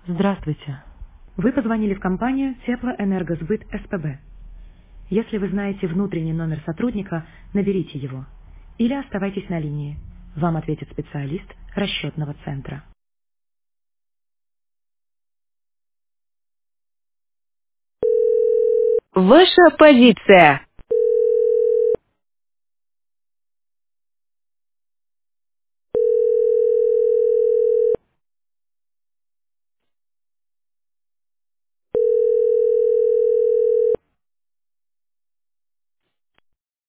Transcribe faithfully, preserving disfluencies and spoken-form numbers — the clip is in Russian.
Здравствуйте. Вы позвонили в компанию Теплоэнергосбыт СПБ. Если вы знаете внутренний номер сотрудника, наберите его. Или оставайтесь на линии. Вам ответит специалист расчетного центра. Ваша позиция.